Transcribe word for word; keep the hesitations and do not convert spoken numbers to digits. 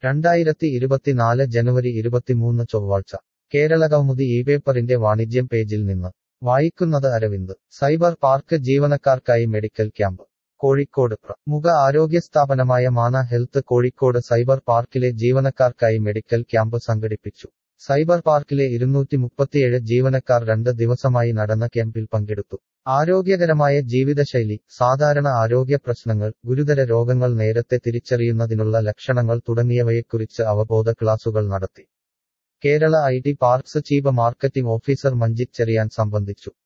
രണ്ടായിരത്തി ഇരുപത്തിനാല് ജനുവരി ഇരുപത്തിമൂന്ന് ചൊവ്വാഴ്ച കേരളകൗമുദി ഈ പേപ്പറിന്റെ വാണിജ്യം പേജിൽ നിന്ന് വായിക്കുന്നത് അരവിന്ദ്. സൈബർ പാർക്ക് ജീവനക്കാർക്കായി മെഡിക്കൽ ക്യാമ്പ് കോഴിക്കോട്. പ്രമുഖ ആരോഗ്യ സ്ഥാപനമായ മാന ഹെൽത്ത് കോഴിക്കോട് സൈബർ പാർക്കിലെ ജീവനക്കാർക്കായി മെഡിക്കൽ ക്യാമ്പ് സംഘടിപ്പിച്ചു. സൈബർ പാർക്കിലെ ഇരുന്നൂറ്റി മുപ്പത്തിയേഴ് ജീവനക്കാർ രണ്ട് ദിവസമായി നടന്ന ക്യാമ്പിൽ പങ്കെടുത്തു. ആരോഗ്യകരമായ ജീവിതശൈലി, സാധാരണ ആരോഗ്യ പ്രശ്നങ്ങൾ, ഗുരുതര രോഗങ്ങൾ നേരത്തെ തിരിച്ചറിയുന്നതിനുള്ള ലക്ഷണങ്ങൾ തുടങ്ങിയവയെക്കുറിച്ച് അവബോധ ക്ലാസുകൾ നടത്തി. Kerala I T parks chief marketing officer Manjith Cherian സംബന്ധിച്ചു.